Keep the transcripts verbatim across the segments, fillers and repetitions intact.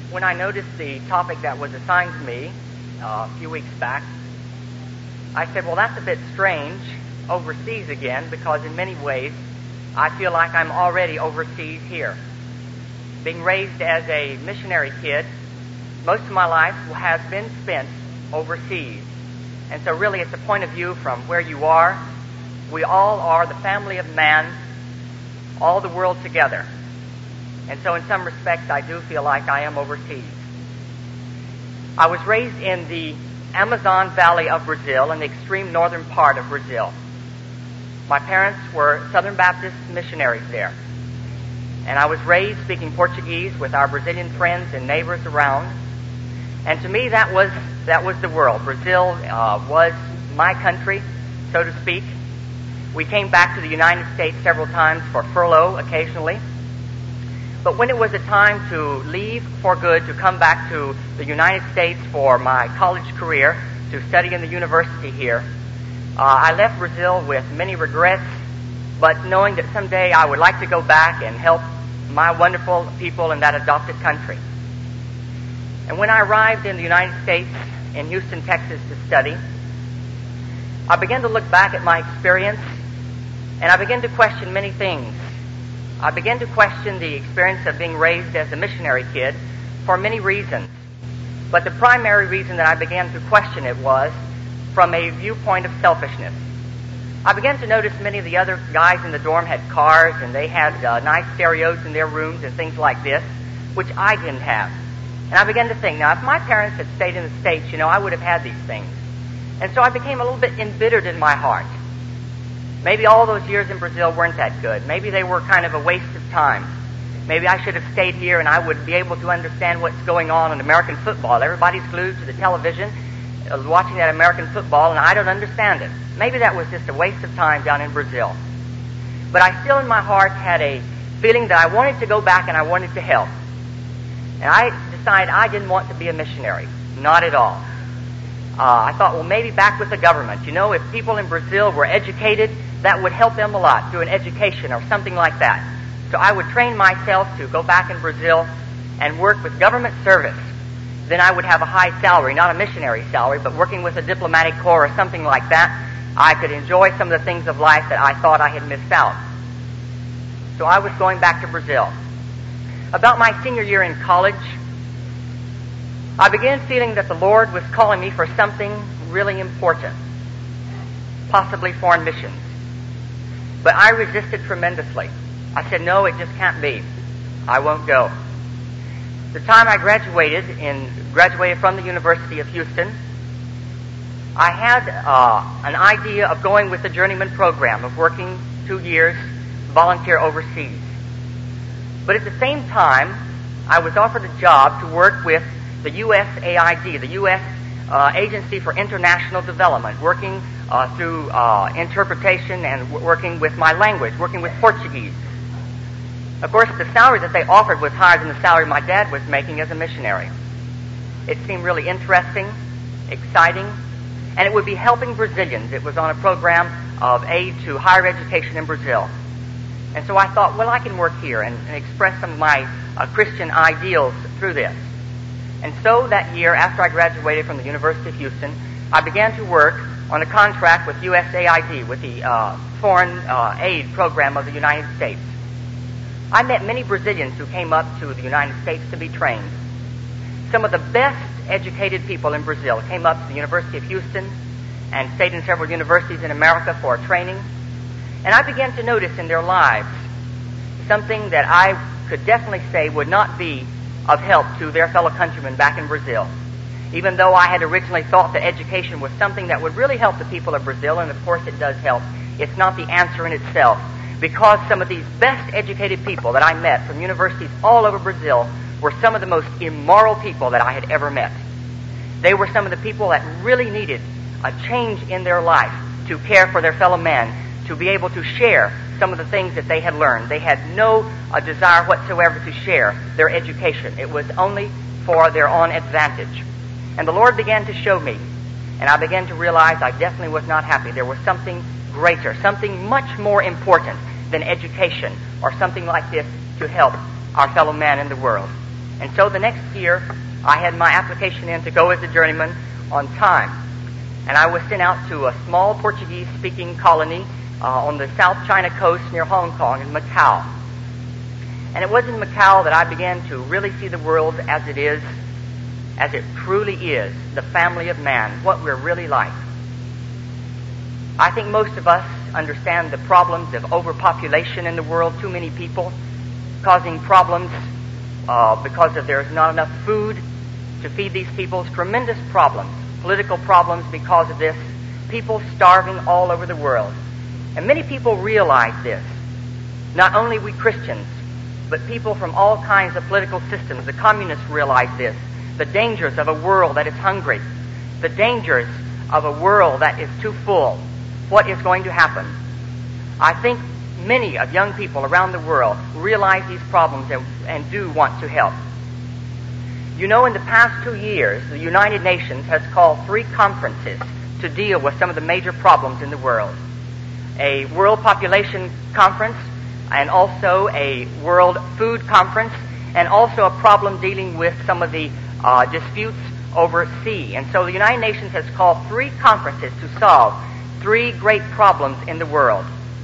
when I noticed the topic that was assigned to me uh, a few weeks back, I said, well, that's a bit strange, overseas again, because in many ways I feel like I'm already overseas here. Being raised as a missionary kid, most of my life has been spent overseas. And so really it's a point of view from where you are. We all are the family of man, all the world together. And so in some respects I do feel like I am overseas. I was raised in the Amazon Valley of Brazil, in the extreme northern part of Brazil. My parents were Southern Baptist missionaries there. And I was raised speaking Portuguese with our Brazilian friends and neighbors around. And to me, that was that was the world. Brazil uh, was my country, so to speak. We came back to the United States several times for furlough occasionally. But when it was a time to leave for good, to come back to the United States for my college career, to study in the university here, uh, I left Brazil with many regrets, but knowing that someday I would like to go back and help my wonderful people in that adopted country. And when I arrived in the United States, in Houston, Texas, to study, I began to look back at my experience, and I began to question many things. I began to question the experience of being raised as a missionary kid for many reasons. But the primary reason that I began to question it was from a viewpoint of selfishness. I began to notice many of the other guys in the dorm had cars, and they had uh, nice stereos in their rooms and things like this, which I didn't have. And I began to think, now, if my parents had stayed in the States, you know, I would have had these things. And so I became a little bit embittered in my heart. Maybe all those years in Brazil weren't that good. Maybe they were kind of a waste of time. Maybe I should have stayed here and I would be able to understand what's going on in American football. Everybody's glued to the television, uh, watching that American football, and I don't understand it. Maybe that was just a waste of time down in Brazil. But I still in my heart had a feeling that I wanted to go back and I wanted to help. And I decided I didn't want to be a missionary. Not at all. Uh, I thought, well, maybe back with the government. You know, if people in Brazil were educated, that would help them a lot through an education or something like that. So I would train myself to go back in Brazil and work with government service. Then I would have a high salary, not a missionary salary, but working with a diplomatic corps or something like that. I could enjoy some of the things of life that I thought I had missed out. So I was going back to Brazil. About my senior year in college, I began feeling that the Lord was calling me for something really important, possibly foreign missions. But I resisted tremendously. I said, no, it just can't be. I won't go. The time I graduated in graduated from the University of Houston, I had uh, an idea of going with the journeyman program, of working two years, volunteer overseas. But at the same time, I was offered a job to work with the U S A I D, the U S Uh, Agency for International Development, working uh, through uh, interpretation and w- working with my language, working with Portuguese. Of course, the salary that they offered was higher than the salary my dad was making as a missionary. It seemed really interesting, exciting, and it would be helping Brazilians. It was on a program of aid to higher education in Brazil. And so I thought, well, I can work here and, and express some of my uh, Christian ideals through this. And so that year, after I graduated from the University of Houston, I began to work on a contract with U S A I D, with the uh, Foreign uh, Aid Program of the United States. I met many Brazilians who came up to the United States to be trained. Some of the best educated people in Brazil came up to the University of Houston and stayed in several universities in America for training. And I began to notice in their lives something that I could definitely say would not be of help to their fellow countrymen back in Brazil. Even though I had originally thought that education was something that would really help the people of Brazil, and of course it does help, it's not the answer in itself. Because some of these best educated people that I met from universities all over Brazil were some of the most immoral people that I had ever met. They were some of the people that really needed a change in their life to care for their fellow men, to be able to share some of the things that they had learned. They had no uh, desire whatsoever to share their education. It was only for their own advantage. And the Lord began to show me, and I began to realize I definitely was not happy. There was something greater, something much more important than education or something like this to help our fellow man in the world. And so the next year, I had my application in to go as a journeyman on time. And I was sent out to a small Portuguese-speaking colony uh, on the South China coast near Hong Kong in Macau. And it was in Macau that I began to really see the world as it is, as it truly is, the family of man, what we're really like. I think most of us understand the problems of overpopulation in the world, too many people, causing problems uh, because of there's not enough food to feed these people, tremendous problems, political problems because of this, people starving all over the world. And many people realize this. Not only we Christians, but people from all kinds of political systems. The communists realize this. The dangers of a world that is hungry. The dangers of a world that is too full. What is going to happen? I think many of young people around the world realize these problems and, and do want to help. You know, in the past two years, the United Nations has called three conferences to deal with some of the major problems in the world. A World Population Conference, and also a World Food Conference, and also a problem dealing with some of the uh, disputes over sea. And so the United Nations has called three conferences to solve three great problems in the world.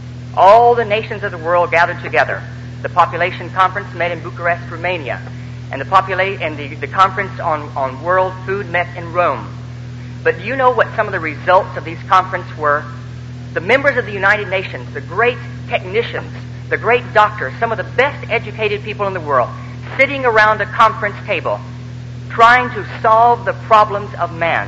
All the nations of the world gathered together. The Population Conference met in Bucharest, Romania, and the popula- and the, the conference on, on world food met in Rome. But do you know what some of the results of these conferences were? The members of the United Nations, the great technicians, the great doctors, some of the best educated people in the world, sitting around a conference table, trying to solve the problems of man.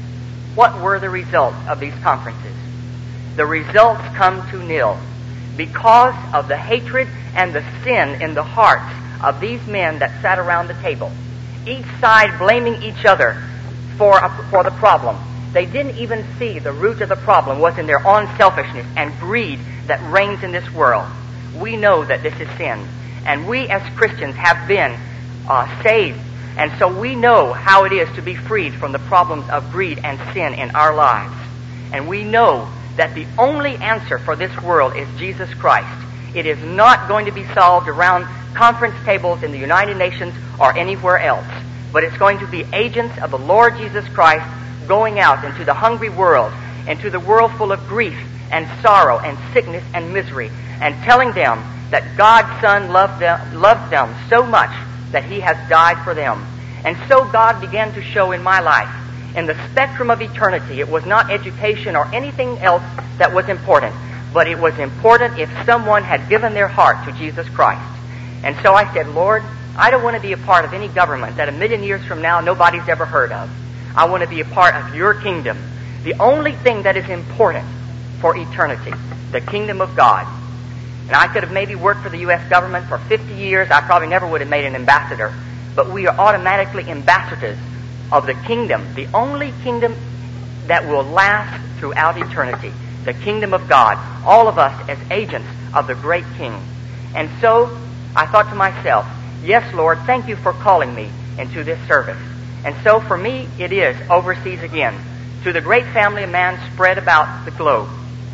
What were the results of these conferences? The results come to nil because of the hatred and the sin in the hearts of these men that sat around the table, each side blaming each other for a, for the problem. They didn't even see the root of the problem was in their own selfishness and greed that reigns in this world. We know that this is sin, and we as Christians have been uh, saved, and so we know how it is to be freed from the problems of greed and sin in our lives. And we know that the only answer for this world is Jesus Christ. It is not going to be solved around conference tables in the United Nations or anywhere else, but it's going to be agents of the Lord Jesus Christ going out into the hungry world, into the world full of grief and sorrow and sickness and misery, and telling them that God's Son loved them, loved them so much that He has died for them. And so God began to show in my life, in the spectrum of eternity, it was not education or anything else that was important, but it was important if someone had given their heart to Jesus Christ. And so I said, Lord, I don't want to be a part of any government that a million years from now nobody's ever heard of. I want to be a part of your kingdom. The only thing that is important for eternity, the kingdom of God. And I could have maybe worked for the U S government for fifty years. I probably never would have made an ambassador. But we are automatically ambassadors of the kingdom, the only kingdom that will last throughout eternity, the kingdom of God, all of us as agents of the great King. And so I thought to myself, yes, Lord, thank you for calling me into this service. And so for me, it is overseas again, to the great family of man spread about the globe.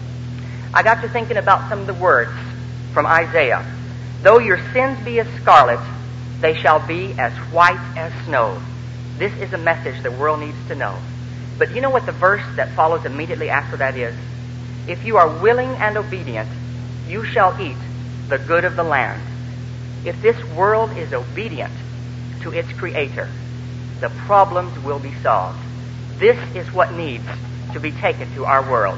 I got to thinking about some of the words from Isaiah. Though your sins be as scarlet, they shall be as white as snow. This is a message the world needs to know. But you know what the verse that follows immediately after that is? If you are willing and obedient, you shall eat the good of the land. If this world is obedient to its Creator, the problems will be solved. This is what needs to be taken to our world.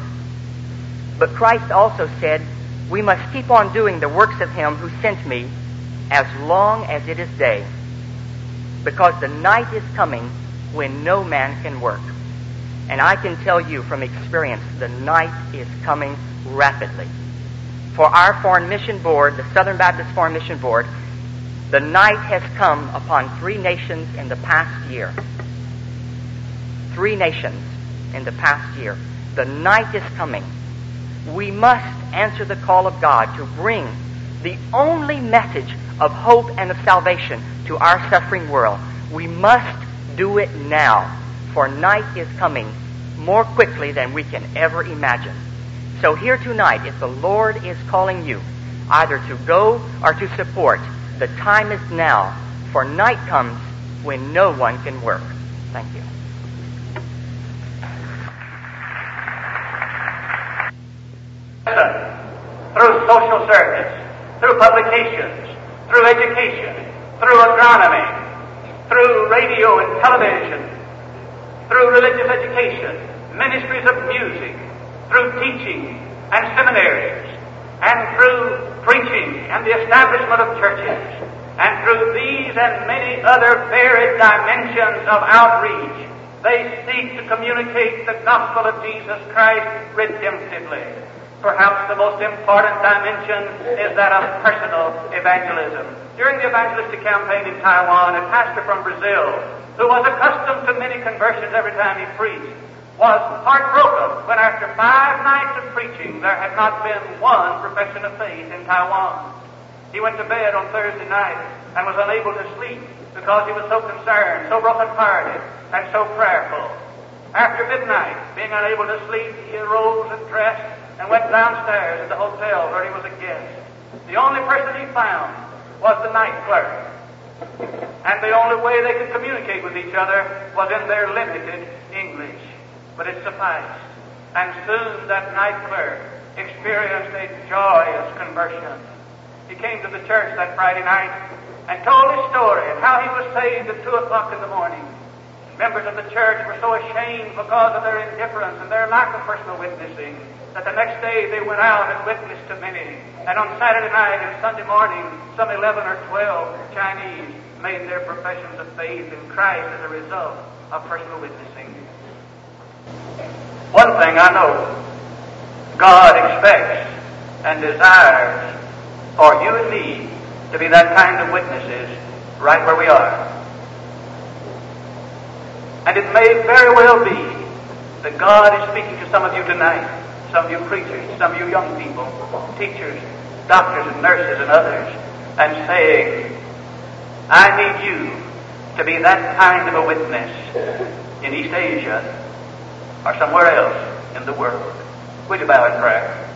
But Christ also said, we must keep on doing the works of Him who sent me as long as it is day, because the night is coming when no man can work. And I can tell you from experience, the night is coming rapidly. For our Foreign Mission Board, the Southern Baptist Foreign Mission Board, the night has come upon three nations in the past year. Three nations in the past year. The night is coming. We must answer the call of God to bring the only message of hope and of salvation to our suffering world. We must do it now, for night is coming more quickly than we can ever imagine. So here tonight, if the Lord is calling you either to go or to support, the time is now for night comes when no one can work. Thank you. Through social service, through publications, through education, through agronomy, through radio and television, through religious education, ministries of music, through teaching and seminaries, and through preaching and the establishment of churches, and through these and many other varied dimensions of outreach, they seek to communicate the gospel of Jesus Christ redemptively. Perhaps the most important dimension is that of personal evangelism. During the evangelistic campaign in Taiwan, a pastor from Brazil, who was accustomed to many conversions every time he preached, was heartbroken when after five nights of preaching there had not been one profession of faith in Taiwan. He went to bed on Thursday night and was unable to sleep because he was so concerned, so broken-hearted, and so prayerful. After midnight, being unable to sleep, he arose and dressed and went downstairs at the hotel where he was a guest. The only person he found was the night clerk. And the only way they could communicate with each other was in their limited English. But it sufficed. And soon that night clerk experienced a joyous conversion. He came to the church that Friday night and told his story and how he was saved at two o'clock in the morning. Members of the church were so ashamed because of their indifference and their lack of personal witnessing that the next day they went out and witnessed to many. And on Saturday night and Sunday morning, some eleven or twelve Chinese made their professions of faith in Christ as a result of personal witnessing. One thing I know, God expects and desires for you and me to be that kind of witnesses right where we are. And it may very well be that God is speaking to some of you tonight, some of you preachers, some of you young people, teachers, doctors and nurses and others, and saying, I need you to be that kind of a witness in East Asia or somewhere else in the world. Would you bow in prayer?